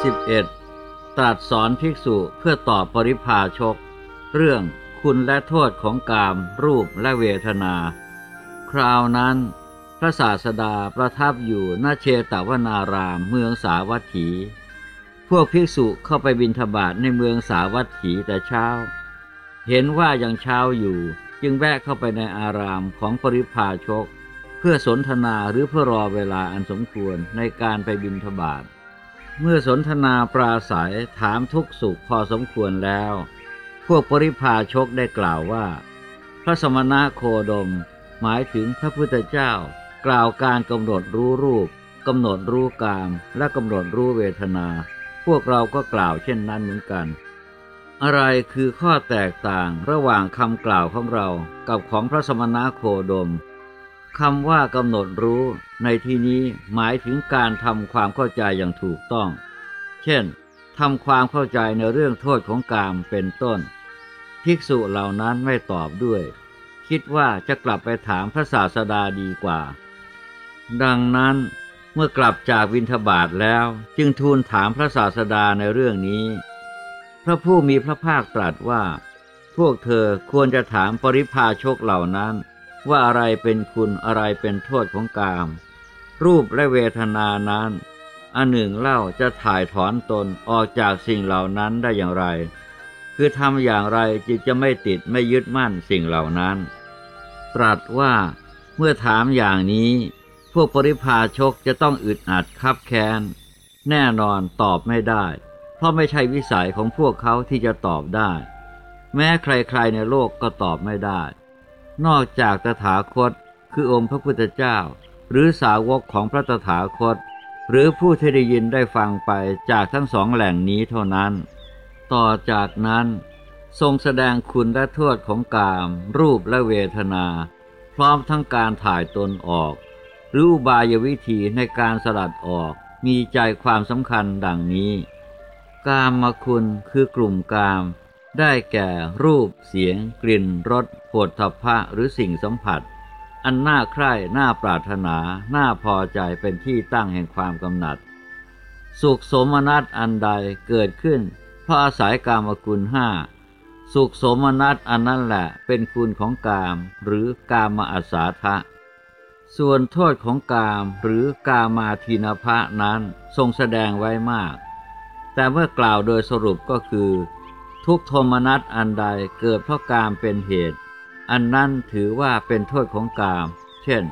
11ตรัสสอนภิกษุเพื่อตอบปริพาชกเรื่องคุณและโทษของกามรูปและเวทนาคราวนั้นพระศาสดาประทับอยู่ณเชตวนารามเมืองสาวัตถีพวกภิกษุเข้าไปบิณฑบาตในเมืองสาวัตถีแต่เช้าเห็นว่ายังเช้าอยู่จึงแวะเข้าไปในอารามของปริพาชกเพื่อสนทนาหรือเพื่อรอเวลาอันสมควรในการไปบิณฑบาตเมื่อสนทนาปราศัยถามทุกสุขพอสมควรแล้วพวกปริพาชกได้กล่าวว่าพระสมณะโคดมหมายถึงพระพุทธเจ้ากล่าวการกำหนดรู้รูปกำหนดรู้กามและกำหนดรู้เวทนาพวกเราก็กล่าวเช่นนั้นเหมือนกันอะไรคือข้อแตกต่างระหว่างคำกล่าวของเรากับของพระสมณะโคดมคำว่ากำหนดรู้ในที่นี้หมายถึงการทำความเข้าใจอย่างถูกต้องเช่นทำความเข้าใจในเรื่องโทษของกามเป็นต้นภิกษุเหล่านั้นไม่ตอบด้วยคิดว่าจะกลับไปถามพระศาสดาดีกว่าดังนั้นเมื่อกลับจากบิณฑบาตแล้วจึงทูลถามพระศาสดาในเรื่องนี้พระผู้มีพระภาคตรัสว่าพวกเธอควรจะถามปริพาชกเหล่านั้นว่าอะไรเป็นคุณอะไรเป็นโทษของกามรูปและเวทนานั้นอันหนึ่งเล่าจะถ่ายถอนตนออกจากสิ่งเหล่านั้นได้อย่างไรคือทำอย่างไรจึงจะไม่ติดไม่ยึดมั่นสิ่งเหล่านั้นตรัสว่าเมื่อถามอย่างนี้พวกปริพาชกจะต้องอึดอัดคับแค้นแน่นอนตอบไม่ได้เพราะไม่ใช่วิสัยของพวกเขาที่จะตอบได้แม้ใครๆในโลกก็ตอบไม่ได้นอกจากตถาคตคือองค์พระพุทธเจ้าหรือสาวกของพระตถาคตหรือผู้ที่ได้ยินได้ฟังไปจากทั้งสองแหล่งนี้เท่านั้นต่อจากนั้นทรงแสดงคุณและโทษของกามรูปและเวทนาพร้อมทั้งการถ่ายตนออกหรืออุบายวิธีในการสลัดออกมีใจความสำคัญดังนี้กามคุณคือกลุ่มกามได้แก่รูปเสียงกลิ่นรสโผฏฐัพพะหรือสิ่งสัมผัสอันน่าใคร่น่าปรารถนาน่าพอใจเป็นที่ตั้งแห่งความกำหนัดสุขโสมนัสอันใดเกิดขึ้นเพราะอาศัยกามคุณห้าสุขโสมนัสอันนั้นแหละเป็นคุณของกามหรือกามอัสสาทะส่วนโทษของกามหรือกามาทีนภะนั้นทรงแสดงไว้มากแต่เมื่อกล่าวโดยสรุปก็คือทุกโทมนัสอันใดเกิดเพราะกามเป็นเหตุอันนั้นถือว่าเป็นโทษของกามเช่น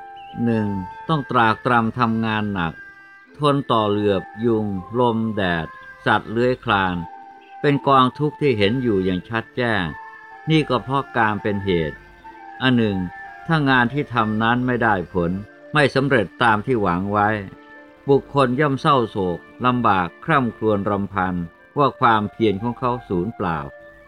1. ต้องตรากตรำทำงานหนักทนต่อเหลือบยุงลมแดดสัตว์เลื้อยคลานเป็นกองทุกข์ที่เห็นอยู่อย่างชัดแจ้งนี่ก็เพราะกามเป็นเหตุอันหนึ่งถ้างานที่ทำนั้นไม่ได้ผลไม่สำเร็จตามที่หวังไว้บุคคลย่อมเศร้าโศกลำบากคร่ำครวญรำพันว่าความเพียรของเขาสูญเปล่า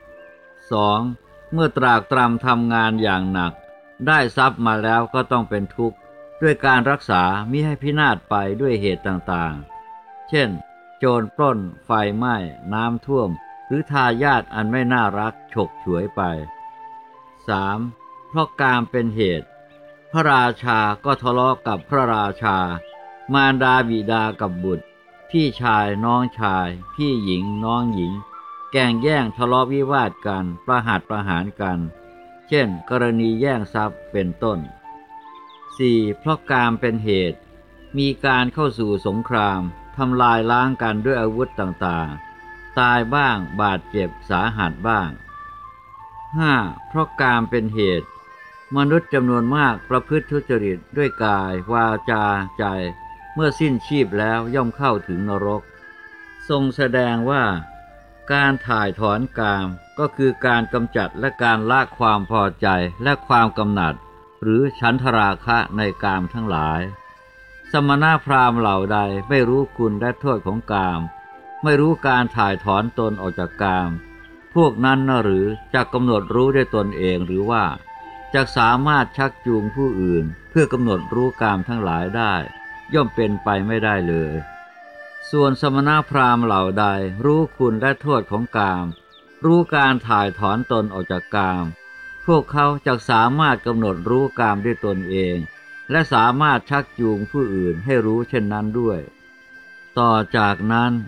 2. เมื่อตรากตรำทำงานอย่างหนักได้ทรัพย์มาแล้วก็ต้องเป็นทุกข์ด้วยการรักษามิให้พินาศไปด้วยเหตุต่างๆเช่นโจรปล้นไฟไหม้น้ำท่วมหรือทายาทอันไม่น่ารักฉกฉวยไป 3. เพราะกามเป็นเหตุพระราชาก็ทะเลาะกับพระราชามารดาบิดากับบุตรพี่ชายน้องชายพี่หญิงน้องหญิงแก่งแย่งทะเลาะวิวาทกันประหัตประหารกันเช่นกรณีแย่งทรัพย์เป็นต้น 4. เพราะกามเป็นเหตุมีการเข้าสู่สงครามทำลายล้างกันด้วยอาวุธต่างๆตายบ้างบาดเจ็บสาหัสบ้าง 5. เพราะกามเป็นเหตุมนุษย์จำนวนมากประพฤติทุจริตด้วยกายวาจาใจเมื่อสิ้นชีพแล้วย่อมเข้าถึงนรกทรงแสดงว่าการถ่ายถอนกามก็คือการกำจัดและการละความพอใจและความกำหนัดหรือฉันทราคะในกามทั้งหลายสมณพราหมณ์เหล่าใดไม่รู้คุณและโทษของกามไม่รู้การถ่ายถอนตนออกจากกามพวกนั้นน่ะหรือจะกำหนดรู้ได้ตนเองหรือว่าจะสามารถชักจูงผู้อื่นเพื่อกำหนดรู้กามทั้งหลายได้ย่อมเป็นไปไม่ได้เลยส่วนสมณพราหมณ์เหล่าใดรู้คุณและโทษของกามรู้การถ่ายถอนตนออกจากกามพวกเขาจะสามารถกำหนดรู้กามด้วยตนเองและสามารถชักจูงผู้อื่นให้รู้เช่นนั้นด้วยต่อจากนั้น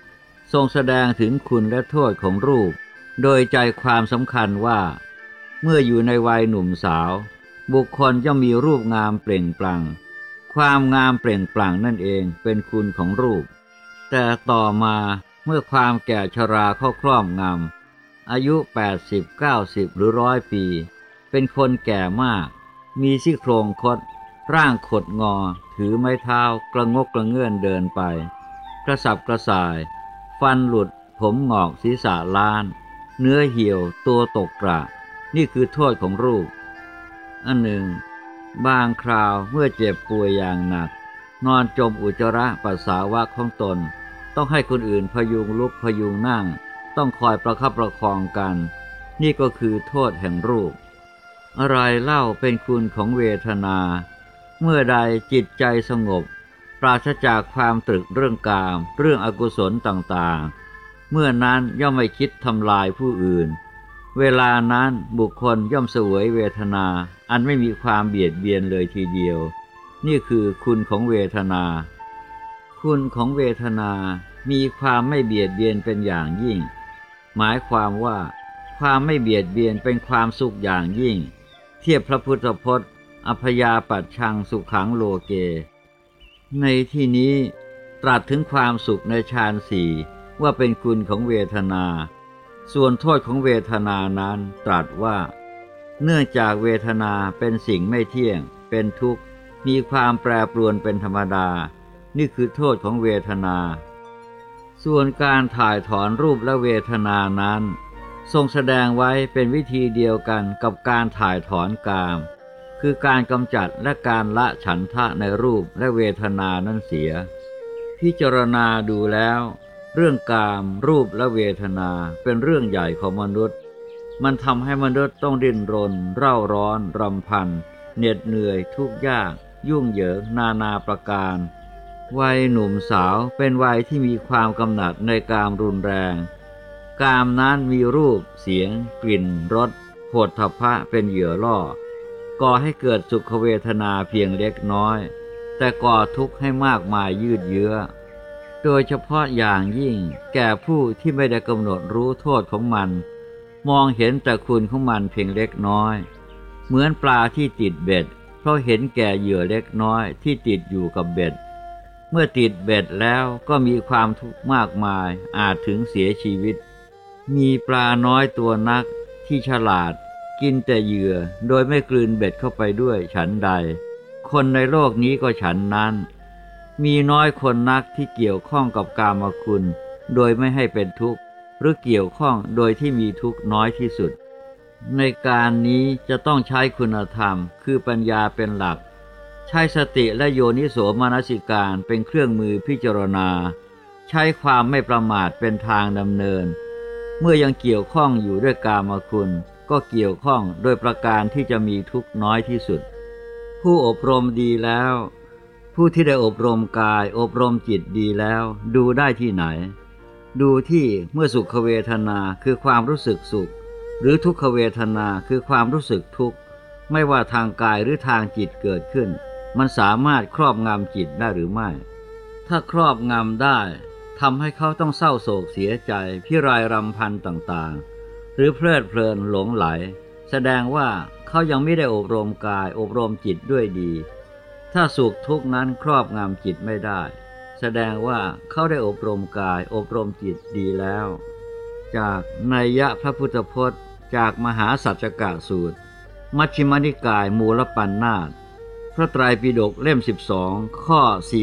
ทรงแสดงถึงคุณและโทษของรูปโดยใจความสำคัญว่าเมื่ออยู่ในวัยหนุ่มสาวบุคคลย่อมมีรูปงามเปล่งปลั่งความงามเปล่งปลั่งนั่นเองเป็นคุณของรูปแต่ต่อมาเมื่อความแก่ชราเข้าครอบงำอายุ80 90หรือ100 ปีเป็นคนแก่มากมีซี่โครงคดร่างขดงอถือไม้เท้ากระงกกระเงื่อนเดินไปกระสับกระส่ายฟันหลุดผมหงอกศีรษะล้านเนื้อเหี่ยวตัวตกกระนี่คือโทษของรูปอันหนึ่งบางคราวเมื่อเจ็บป่วยอย่างหนักนอนจมอุจจาระปัสสาวะของตนต้องให้คนอื่นพยุงลุกพยุงนั่งต้องคอยประคับประคองกันนี่ก็คือโทษแห่งรูปอะไรเล่าเป็นคุณของเวทนาเมื่อใดจิตใจสงบปราศจากความตรึกเรื่องกามเรื่องอกุศลต่างๆเมื่อนั้นย่อมไม่คิดทำลายผู้อื่นเวลานั้นบุคคลย่อมเสวยเวทนาอันไม่มีความเบียดเบียนเลยทีเดียวนี่คือคุณของเวทนาคุณของเวทนามีความไม่เบียดเบียนเป็นอย่างยิ่งหมายความว่าความไม่เบียดเบียนเป็นความสุขอย่างยิ่งเทียบพระพุทธพจน์อัพยาปัชชังสุขังโลเกในที่นี้ตรัสถึงความสุขในฌานสี่ว่าเป็นคุณของเวทนาส่วนโทษของเวทนานั้นตรัสว่าเนื่องจากเวทนาเป็นสิ่งไม่เที่ยงเป็นทุกข์มีความแปรปรวนเป็นธรรมดานี่คือโทษของเวทนาส่วนการถ่ายถอนรูปและเวทนานั้นทรงแสดงไว้เป็นวิธีเดียวกันกับการถ่ายถอนกามคือการกำจัดและการละฉันทะในรูปและเวทนานั้นเสียพิจารณาดูแล้วเรื่องกามรูปและเวทนาเป็นเรื่องใหญ่ของมนุษย์มันทำให้มนุษย์ต้องดิ้นรนเร่าร้อนรำพันเหน็ดเหนื่อยทุกข์ยากยุ่งเหยิงนาประการวัยหนุ่มสาวเป็นวัยที่มีความกำหนัดในกามรุนแรงกามนั้นมีรูปเสียงกลิ่นรสโผฏฐัพพะเป็นเหยื่อล่อก่อให้เกิดสุขเวทนาเพียงเล็กน้อยแต่ก่อทุกข์ให้มากมายยืดเยื้อโดยเฉพาะอย่างยิ่งแก่ผู้ที่ไม่ได้กำหนดรู้โทษของมันมองเห็นแต่คุณของมันเพียงเล็กน้อยเหมือนปลาที่ติดเบ็ดเพราะเห็นแก่เหยื่อเล็กน้อยที่ติดอยู่กับเบ็ดเมื่อติดเบ็ดแล้วก็มีความทุกข์มากมายอาจถึงเสียชีวิตมีปลาน้อยตัวนักที่ฉลาดกินแต่เหยื่อโดยไม่กลืนเบ็ดเข้าไปด้วยฉันใดคนในโลกนี้ก็ฉันนั้นมีน้อยคนนักที่เกี่ยวข้องกับกามคุณโดยไม่ให้เป็นทุกข์หรือเกี่ยวข้องโดยที่มีทุกข์น้อยที่สุดในการนี้จะต้องใช้คุณธรรมคือปัญญาเป็นหลักใช้สติและโยนิโสมนสิการเป็นเครื่องมือพิจารณาใช้ความไม่ประมาทเป็นทางดำเนินเมื่อยังเกี่ยวข้องอยู่ด้วยกามคุณก็เกี่ยวข้องโดยประการที่จะมีทุกข์น้อยที่สุดผู้อบรมดีแล้วผู้ที่ได้อบรมกายอบรมจิตดีแล้วดูได้ที่ไหนดูที่เมื่อสุขเวทนาคือความรู้สึกสุขหรือทุกขเวทนาคือความรู้สึกทุกข์ไม่ว่าทางกายหรือทางจิตเกิดขึ้นมันสามารถครอบงำจิตได้หรือไม่ถ้าครอบงำได้ทำให้เขาต้องเศร้าโศกเสียใจพิไรรำพันต่างๆหรือเพลิดเพลินหลงไหลแสดงว่าเขายังไม่ได้อบรมกายอบรมจิตด้วยดีถ้าสุขทุกข์นั้นครอบงำจิตไม่ได้แสดงว่าเขาได้อบรมกายอบรมจิตดีแล้วจากนัยยะพระพุทธพจน์จากมหาสัจจกสูตรมัชฌิมนิกายมูลปัณณาสพระไตรปิฎกเล่ม12ข้อ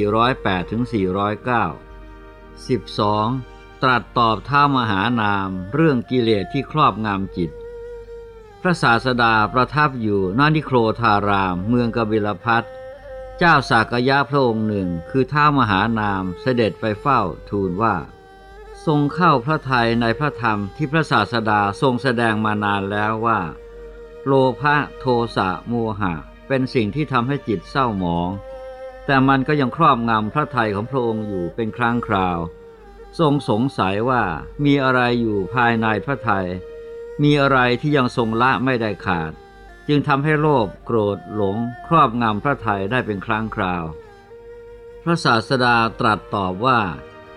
408ถึง409 12ตรัสตอบท้าวมหานามเรื่องกิเลสที่ครอบงำจิตพระศาสดาประทับอยู่ณนิโครธารามเมืองกบิลพัสต์เจ้าสากยะพระองค์หนึ่งคือท้าวมหานามเสด็จไปเฝ้าทูลว่าทรงเข้าพระทัยในพระธรรมที่พระศาสดาทรงแสดงมานานแล้วว่าโลภะโทสะโมหะเป็นสิ่งที่ทำให้จิตเศร้าหมองแต่มันก็ยังครอบงำพระทัยของพระองค์อยู่เป็นครั้งคราวทรงสงสัยว่ามีอะไรอยู่ภายในพระทัยมีอะไรที่ยังทรงละไม่ได้ขาดจึงทำให้โลภโกรธหลงครอบงำพระทัยได้เป็นครั้งคราวพระศาสดาตรัสตอบว่า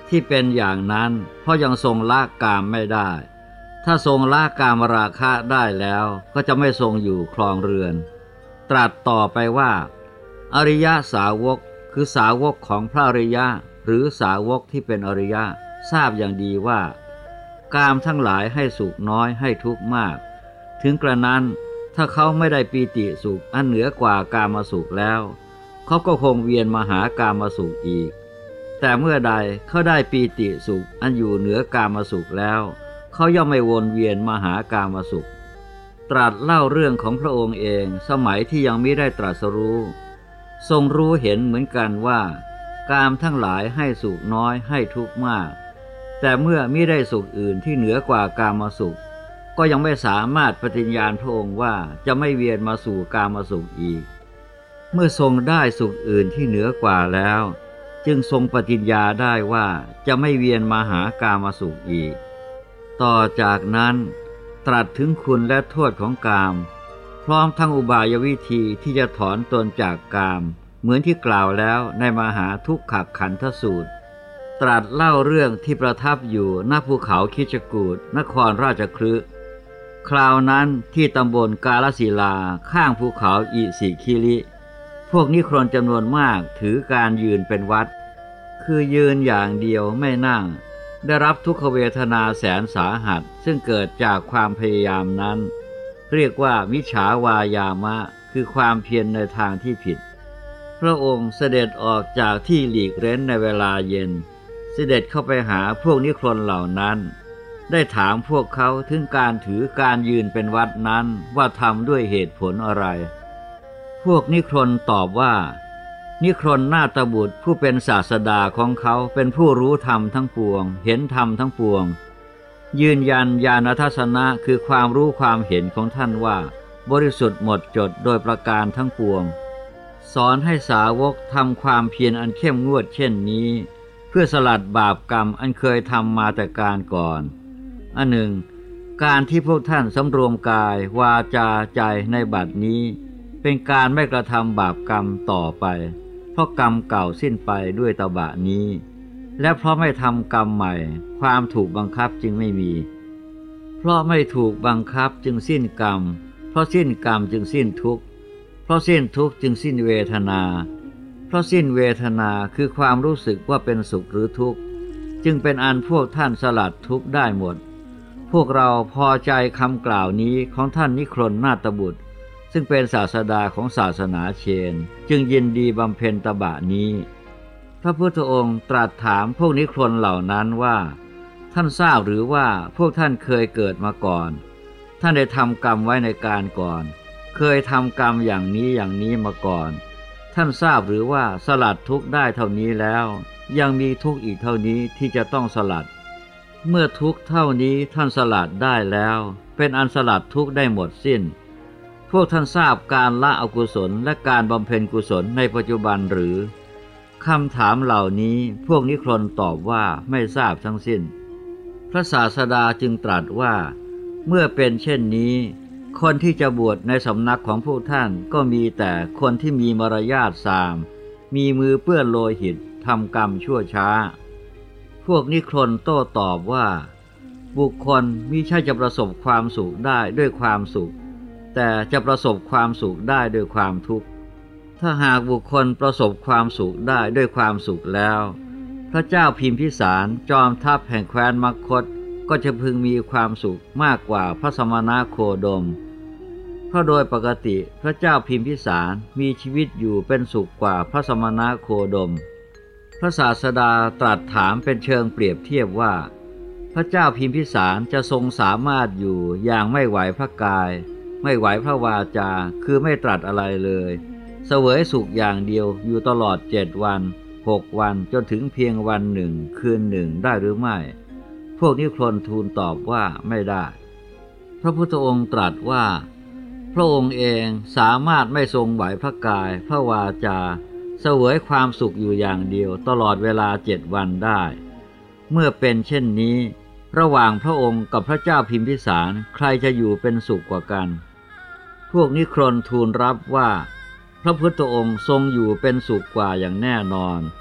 ที่เป็นอย่างนั้นเพราะยังทรงละกามไม่ได้ถ้าทรงละกามราคะได้แล้วก็จะไม่ทรงอยู่ครองเรือนตรัสต่อไปว่าอริยสาวกคือสาวกของพระอริยะหรือสาวกที่เป็นอริยะทราบอย่างดีว่ากามทั้งหลายให้สุขน้อยให้ทุกข์มากถึงกระนั้นถ้าเขาไม่ได้ปีติสุขอันเหนือกว่ากามสุขแล้วเขาก็คงเวียนมาหากามสุขอีกแต่เมื่อใดเขาได้ปีติสุขอันอยู่เหนือกามสุขแล้วเขาย่อมไม่วนเวียนมาหากามสุขตรัสเล่าเรื่องของพระองค์เองสมัยที่ยังมิได้ตรัสรู้ทรงรู้เห็นเหมือนกันว่ากามทั้งหลายให้สุขน้อยให้ทุกข์มากแต่เมื่อมิได้สุขอื่นที่เหนือกว่ากามสุขก็ยังไม่สามารถปฏิญญาณพระองค์ว่าจะไม่เวียนมาสู่กามสุขอีกเมื่อทรงได้สุขอื่นที่เหนือกว่าแล้วจึงทรงปฏิญญาได้ว่าจะไม่เวียนมาหากามสุขอีกต่อจากนั้นตรัสถึงคุณและโทษของกามพร้อมทั้งอุบายวิธีที่จะถอนตนจากกามเหมือนที่กล่าวแล้วในมหาทุกขขันธสูตรตรัสเล่าเรื่องที่ประทับอยู่ณภูเขาคิชกูฏนครราชคฤห์คราวนั้นที่ตำบลกาลศิลาข้างภูเขาอิสิคิริพวกนิครนจำนวนมากถือการยืนเป็นวัดคือยืนอย่างเดียวไม่นั่งได้รับทุกขเวทนาแสนสาหัสซึ่งเกิดจากความพยายามนั้นเรียกว่ามิจฉาวายามะคือความเพียรในทางที่ผิดพระองค์เสด็จออกจากที่หลีกเร้นในเวลาเย็นเสด็จเข้าไปหาพวกนิครนเหล่านั้นได้ถามพวกเขาถึงการถือการยืนเป็นวัดนั้นว่าทำด้วยเหตุผลอะไรพวกนิครนตอบว่านิครนนาถบุตรผู้เป็นศาสดาของเขาเป็นผู้รู้ธรรมทั้งปวงเห็นธรรมทั้งปวงยืนยันญาณทัศนะคือความรู้ความเห็นของท่านว่าบริสุทธิ์หมดจดโดยประการทั้งปวงสอนให้สาวกทำความเพียรอันเข้มงวดเช่นนี้เพื่อสลัดบาปกรรมอันเคยทำมาแต่การก่อนอันหนึ่งการที่พวกท่านสำรวมกายวาจาใจในบัดนี้เป็นการไม่กระทำบาปกรรมต่อไปเพราะกรรมเก่าสิ้นไปด้วยตบะนี้และเพราะไม่ทำกรรมใหม่ความถูกบังคับจึงไม่มีเพราะไม่ถูกบังคับจึงสิ้นกรรมเพราะสิ้นกรรมจึงสิ้นทุกข์เพราะสิ้นทุกข์จึงสิ้นเวทนาเพราะสิ้นเวทนาคือความรู้สึกว่าเป็นสุขหรือทุกข์จึงเป็นอันพวกท่านสลัดทุกข์ได้หมดพวกเราพอใจคำกล่าวนี้ของท่านนิครนนาถบุตรซึ่งเป็นศาสดาของศาสนาเชนจึงยินดีบำเพ็ญตบะนี้พระพุทธองค์ตรัสถามพวกนิครนเหล่านั้นว่าท่านทราบหรือว่าพวกท่านเคยเกิดมาก่อนท่านได้ทำกรรมไว้ในการก่อนเคยทำกรรมอย่างนี้มาก่อนท่านทราบหรือว่าสลัดทุกข์ได้เท่านี้แล้วยังมีทุกข์อีกเท่านี้ที่จะต้องสลัดเมื่อทุกข์เท่านี้ท่านสลัดได้แล้วเป็นอันสลัดทุกข์ได้หมดสิ้นพวกท่านทราบการละอกุศลและการบำเพ็ญกุศลในปัจจุบันหรือคำถามเหล่านี้พวกนิครนตอบว่าไม่ทราบทั้งสิ้นพระศาสดาจึงตรัสว่าเมื่อเป็นเช่นนี้คนที่จะบวชในสำนักของพวกท่านก็มีแต่คนที่มีมารยาททรามมีมือเปื้อนโลหิตทำกรรมชั่วช้าพวกนิครนโต้ตอบว่าบุคคลมิใช่จะประสบความสุขได้ด้วยความสุขแต่จะประสบความสุขได้ด้วยความทุกข์ถ้าหากบุคคลประสบความสุขได้ด้วยความสุขแล้วพระเจ้าพิมพิสารจอมทัพแห่งแคว้นมคธก็จะพึงมีความสุขมากกว่าพระสมณโคดมเพราะโดยปกติพระเจ้าพิมพิสารมีชีวิตอยู่เป็นสุขกว่าพระสมณโคดมพระศาสดาตรัสถามเป็นเชิงเปรียบเทียบว่าพระเจ้าพิมพิสารจะทรงสามารถอยู่อย่างไม่ไหวพระกายไม่ไหวพระวาจาคือไม่ตรัสอะไรเลยเสวยสุขอย่างเดียวอยู่ตลอด7 วัน6 วันจนถึงเพียงวันหนึ่งคืนหนึ่งได้หรือไม่พวกนิครนทูลตอบว่าไม่ได้พระพุทธองค์ตรัสว่าพระองค์เองสามารถไม่ทรงไหวพระกายพระวาจาเสวยความสุขอยู่อย่างเดียวตลอดเวลา7 วันได้เมื่อเป็นเช่นนี้ระหว่างพระองค์กับพระเจ้าพิมพิสารใครจะอยู่เป็นสุขกว่ากันพวกนิครนทูลรับว่าพระพุทธองค์ทรงอยู่เป็นสุขกว่าอย่างแน่นอน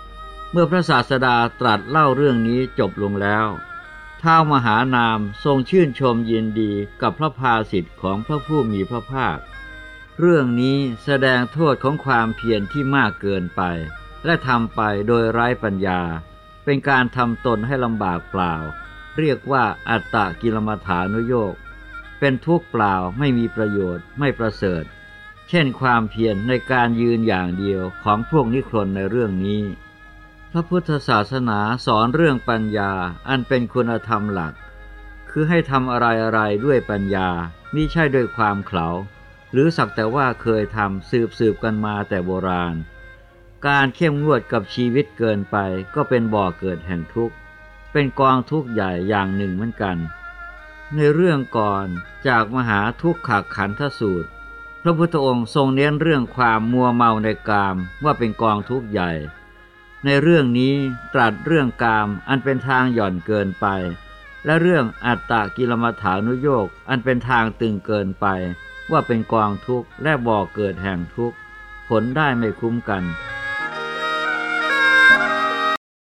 เมื่อพระศาสดาตรัสเล่าเรื่องนี้จบลงแล้วท้าวมหานามทรงชื่นชมยินดีกับพระภาสิทธิ์ของพระผู้มีพระภาคเรื่องนี้แสดงโทษของความเพียรที่มากเกินไปและทำไปโดยไร้ปัญญาเป็นการทำตนให้ลำบากเปล่าเรียกว่าอัตตกิลมัฏฐานุโยคเป็นทุกข์เปล่าไม่มีประโยชน์ไม่ประเสริฐเช่นความเพียรในการยืนอย่างเดียวของพวกนิครนในเรื่องนี้พระพุทธศาสนาสอนเรื่องปัญญาอันเป็นคุณธรรมหลักคือให้ทำอะไรด้วยปัญญามิใช่ด้วยความเขลาหรือสักแต่ว่าเคยทำสืบกันมาแต่โบราณการเข้มงวดกับชีวิตเกินไปก็เป็นบ่อเกิดแห่งทุกข์เป็นกองทุกข์ใหญ่อย่างหนึ่งเหมือนกันในเรื่องก่อนจากมหาทุกขขันธสูตรพระพุทธองค์ทรงเน้นเรื่องความมัวเมาในกามว่าเป็นกองทุกข์ใหญ่ในเรื่องนี้ตรัสเรื่องกามอันเป็นทางหย่อนเกินไปและเรื่องอัตตกิลมัฏฐานุโยคอันเป็นทางตึงเกินไปว่าเป็นกองทุกข์และบ่อเกิดแห่งทุกข์ผลได้ไม่คุ้มกัน